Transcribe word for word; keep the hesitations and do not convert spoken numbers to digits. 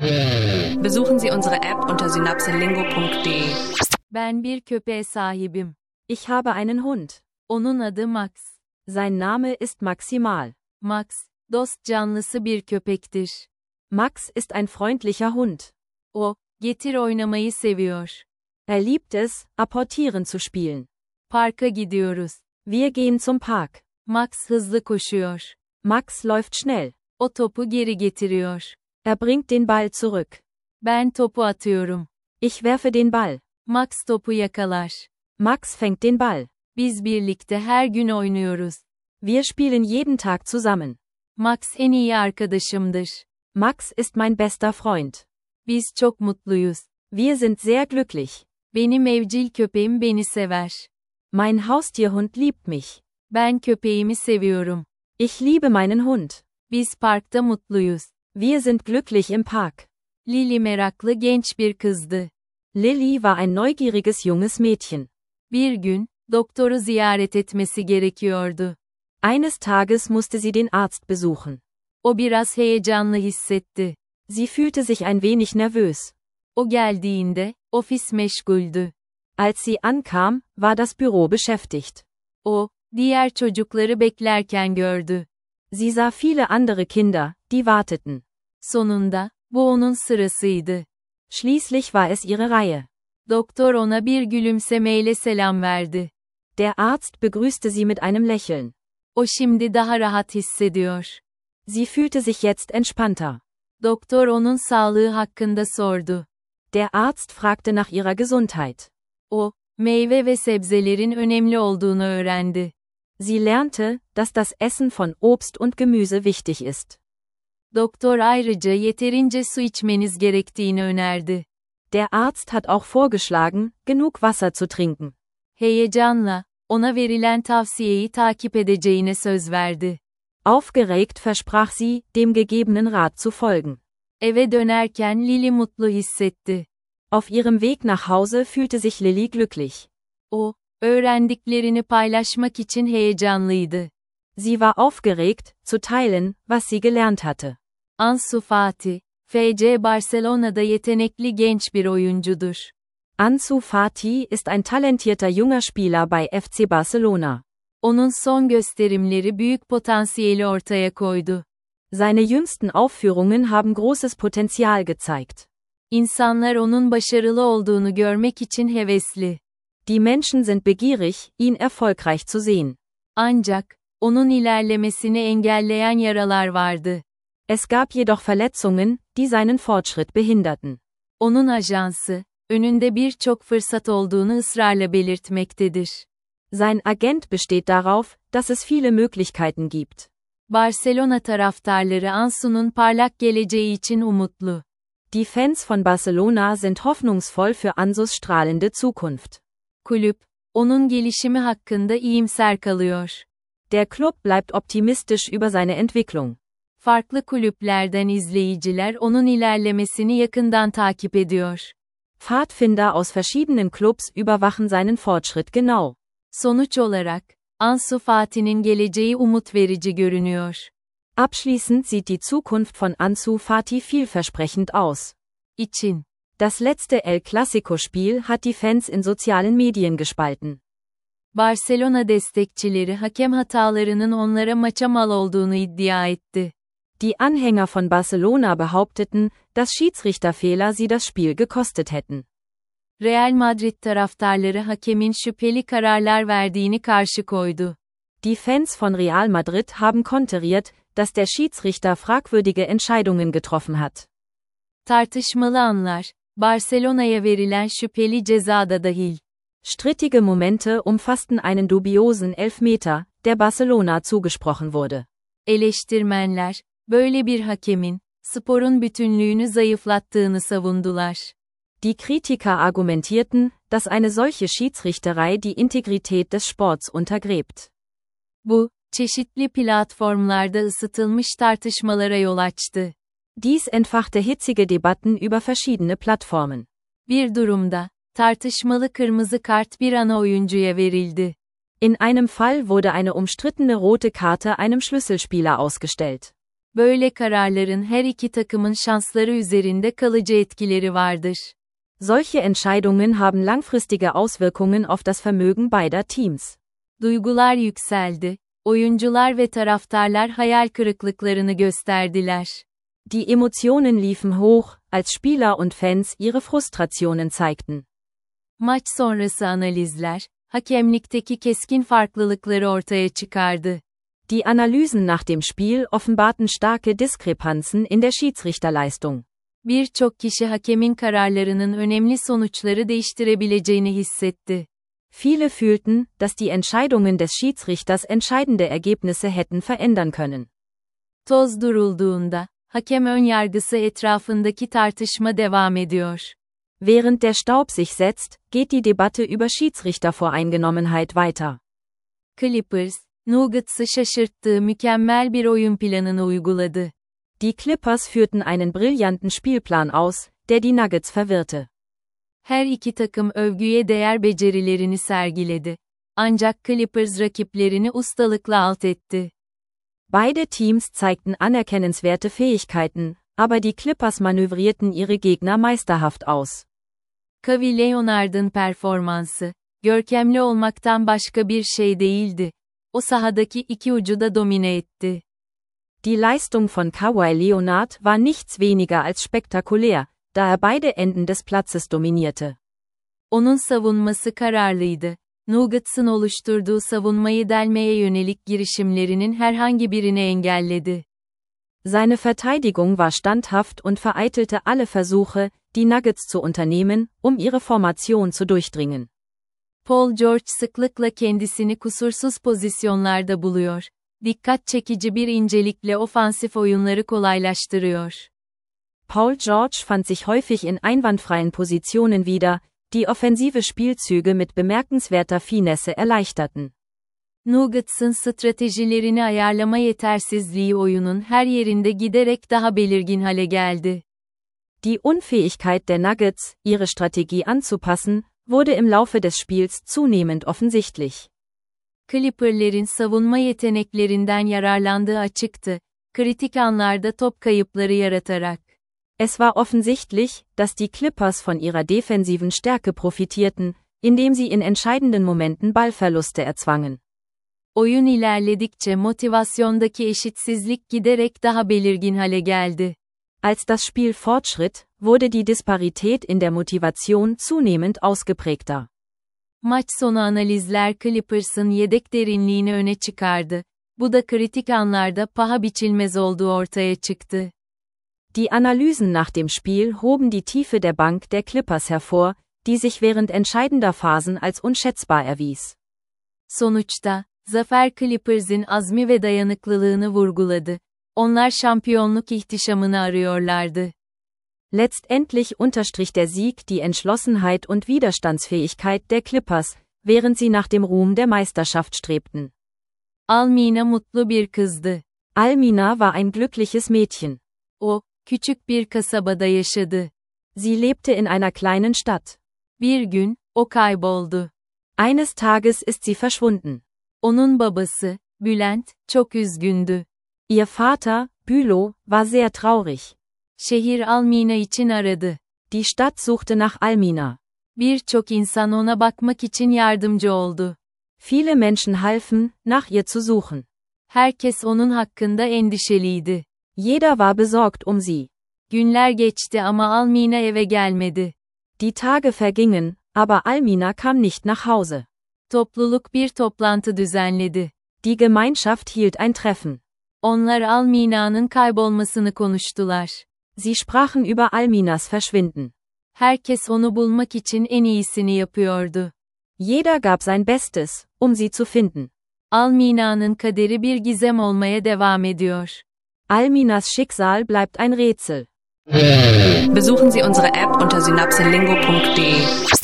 Besuchen Sie unsere App unter synapselingo punkt de. Ben bir köpeğe sahibim. Ich habe einen Hund. Onun adı Max. Sein Name ist Maximal. Max, dost canlısı bir köpektir. Max ist ein freundlicher Hund. O, getir oynamayı seviyor. Er liebt es, apportieren zu spielen. Parka gidiyoruz. Wir gehen zum Park. Max hızlı koşuyor. Max läuft schnell. O topu geri getiriyor. Er bringt den Ball zurück. Ben topu atıyorum. Ich werfe den Ball. Max topu yakalar. Max fängt den Ball. Biz birlikte her gün oynuyoruz. Wir spielen jeden Tag zusammen. Max en iyi arkadaşımdır. Max ist mein bester Freund. Biz çok mutluyuz. Wir sind sehr glücklich. Benim evcil köpeğim beni sever. Mein Haustierhund liebt mich. Ben köpeğimi seviyorum. Ich liebe meinen Hund. Biz parkta mutluyuz. Wir sind glücklich im Park. Lily meraklı genç bir kızdı. Lily war ein neugieriges junges Mädchen. Bir gün, doktoru ziyaret etmesi gerekiyordu. Eines Tages musste sie den Arzt besuchen. O biraz heyecanlı hissetti. Sie fühlte sich ein wenig nervös. O geldiğinde, ofis meşguldü. Als sie ankam, war das Büro beschäftigt. O, diğer çocukları beklerken gördü. Sie sah viele andere Kinder, die warteten. Sonunda, bu onun sırasıydı. Schließlich war es ihre Reihe. Doktor ona bir gülümsemeyle selam verdi. Der Arzt begrüßte sie mit einem Lächeln. O şimdi daha rahat hissediyor. Sie fühlte sich jetzt entspannter. Doktor onun sağlığı hakkında sordu. Der Arzt fragte nach ihrer Gesundheit. O, meyve ve sebzelerin önemli olduğunu öğrendi. Sie lernte, dass das Essen von Obst und Gemüse wichtig ist. Doktor ayrıca yeterince su içmeniz gerektiğini önerdi. Der Arzt hat auch vorgeschlagen, genug Wasser zu trinken. Heyecanla, ona verilen tavsiyeyi takip edeceğine söz verdi. Aufgeregt versprach sie, dem gegebenen Rat zu folgen. Eve dönerken Lily mutlu hissetti. Auf ihrem Weg nach Hause fühlte sich Lily glücklich. O, öğrendiklerini paylaşmak için heyecanlıydı. Sie war aufgeregt, zu teilen, was sie gelernt hatte. Ansu Fati, F C Barcelona'da yetenekli genç bir oyuncudur. Ansu Fati ist ein talentierter junger Spieler bei F C Barcelona. Onun son gösterimleri büyük potansiyeli ortaya koydu. Seine jüngsten Aufführungen haben großes Potenzial gezeigt. İnsanlar onun başarılı olduğunu görmek için hevesli. Die Menschen sind begierig, ihn erfolgreich zu sehen. Ancak, onun ilerlemesini engelleyen yaralar vardı. Es gab jedoch Verletzungen, die seinen Fortschritt behinderten. Onun ajansı, önünde birçok fırsat olduğunu ısrarla belirtmektedir. Sein Agent besteht darauf, dass es viele Möglichkeiten gibt. Barcelona taraftarları Ansu'nun parlak geleceği için umutlu. Die Fans von Barcelona sind hoffnungsvoll für Ansus strahlende Zukunft. Kulüp, onun gelişimi hakkında iyimser kalıyor. Der Club bleibt optimistisch über seine Entwicklung. Farklı kulüplerden izleyiciler onun ilerlemesini yakından takip ediyor. Pfadfinder aus verschiedenen Clubs überwachen seinen Fortschritt genau. Sonuç olarak, Ansu Fati'nin geleceği umut verici görünüyor. Abschließend sieht die Zukunft von Ansu Fati vielversprechend aus. İçin. Das letzte El Clasico-Spiel hat die Fans in sozialen Medien gespalten. Barcelona destekçileri hakem hatalarının onlara maça mal olduğunu iddia etti. Die Anhänger von Barcelona behaupteten, dass Schiedsrichterfehler sie das Spiel gekostet hätten. Real Madrid taraftarları hakemin şüpheli kararlar verdiğini karşı koydu. Die Fans von Real Madrid haben konteriert, dass der Schiedsrichter fragwürdige Entscheidungen getroffen hat. Tartışmalı anlar, Barcelona'ya verilen şüpheli ceza da dahil. Strittige Momente umfassten einen dubiosen Elfmeter, der Barcelona zugesprochen wurde. Eleştirmenler, böyle bir hakemin, sporun bütünlüğünü zayıflattığını savundular. Die Kritiker argumentierten, dass eine solche Schiedsrichterei die Integrität des Sports untergräbt. Bu, çeşitli platformlarda ısıtılmış tartışmalara yol açtı. Dies entfachte hitzige Debatten über verschiedene Plattformen. Bir durumda, tartışmalı kırmızı kart bir ana oyuncuya verildi. In einem Fall wurde eine umstrittene rote Karte einem Schlüsselspieler ausgestellt. Böyle kararların her iki takımın şansları üzerinde kalıcı etkileri vardır. Solche Entscheidungen haben langfristige Auswirkungen auf das Vermögen beider Teams. Duygular yükseldi. Oyuncular ve taraftarlar hayal kırıklıklarını gösterdiler. Die Emotionen liefen hoch, als Spieler und Fans ihre Frustrationen zeigten. Maç sonrası analizler, hakemlikteki keskin farklılıkları ortaya çıkardı. Die Analysen nach dem Spiel offenbarten starke Diskrepanzen in der Schiedsrichterleistung. Birçok kişi hakemin kararlarının önemli sonuçları değiştirebileceğini hissetti. Viele fühlten, dass die Entscheidungen des Schiedsrichters entscheidende Ergebnisse hätten verändern können. Toz durulduğunda, hakem önyargısı etrafındaki tartışma devam ediyor. Während der Staub sich setzt, geht die Debatte über Schiedsrichtervoreingenommenheit weiter. Clippers, Nuggets'ı şaşırttığı mükemmel bir oyun planını uyguladı. Die Clippers führten einen brillanten Spielplan aus, der die Nuggets verwirrte. Her iki takım övgüye değer becerilerini sergiledi. Ancak Clippers rakiplerini ustalıkla alt etti. Beide Teams zeigten anerkennenswerte Fähigkeiten, aber die Clippers manövrierten ihre Gegner meisterhaft aus. Kawhi Leonard'ın performansı, görkemli olmaktan başka bir şey değildi. O sahadaki iki ucu da domine etti. Die Leistung von Kawhi Leonard war nichts weniger als spektakulär, da er beide Enden des Platzes dominierte. Onun savunması kararlıydı. Nuggets'ın oluşturduğu savunmayı delmeye yönelik girişimlerinin herhangi birini engelledi. Seine Verteidigung war standhaft und vereitelte alle Versuche, die Nuggets zu unternehmen, um ihre Formation zu durchdringen. Paul George sıklıkla kendisini kusursuz pozisyonlarda buluyor. Dikkat çekici bir incelikle ofansif oyunları kolaylaştırıyor. Paul George fand sich häufig in einwandfreien Positionen wieder, die offensive Spielzüge mit bemerkenswerter Finesse erleichterten. Nuggets'ın stratejilerini ayarlama yetersizliği oyunun her yerinde giderek daha belirgin hale geldi. Die Unfähigkeit der Nuggets, ihre Strategie anzupassen, wurde im Laufe des Spiels zunehmend offensichtlich. Clippers'lerin savunma yeteneklerinden yararlandığı açıktı, kritik anlarda top kayıpları yaratarak. Es war offensichtlich, dass die Clippers von ihrer defensiven Stärke profitierten, indem sie in entscheidenden Momenten Ballverluste erzwangen. Oyun ilerledikçe motivasyondaki eşitsizlik giderek daha belirgin hale geldi. Als das Spiel fortschritt, wurde die Disparität in der Motivation zunehmend ausgeprägter. Maç sonu analizler Clippers'ın yedek derinliğini öne çıkardı. Bu da kritik anlarda paha biçilmez olduğu ortaya çıktı. Die Analysen nach dem Spiel hoben die Tiefe der Bank der Clippers hervor, die sich während entscheidender Phasen als unschätzbar erwies. Sonuçta, zafer Clippers'in azmi ve dayanıklılığını vurguladı. Onlar şampiyonluk ihtişamını arıyorlardı. Letztendlich unterstrich der Sieg die Entschlossenheit und Widerstandsfähigkeit der Clippers, während sie nach dem Ruhm der Meisterschaft strebten. Almina mutlu bir kızdı. Almina war ein glückliches Mädchen. O, küçük bir kasabada yaşadı. Sie lebte in einer kleinen Stadt. Bir gün, o kayboldu. Eines Tages ist sie verschwunden. Onun babası, Bülent, çok üzgündü. Ihr Vater, Bülow, war sehr traurig. Şehir Almina için aradı. Die Stadt suchte nach Almina. Birçok insan ona bakmak için yardımcı oldu. Viele Menschen halfen, nach ihr zu suchen. Herkes onun hakkında endişeliydi. Jeder war besorgt um sie. Günler geçti ama Almina eve gelmedi. Die Tage vergingen, aber Almina kam nicht nach Hause. Topluluk bir toplantı düzenledi. Die Gemeinschaft hielt ein Treffen. Onlar Almina'nın kaybolmasını konuştular. Sie sprachen über Alminas Verschwinden. Herkes onu bulmak için en iyisini yapıyordu. Jeder gab sein Bestes, um sie zu finden. Almina'nın kaderi bir gizem olmaya devam ediyor. Alminas Schicksal bleibt ein Rätsel. Besuchen Sie unsere App unter synapselingo punkt de.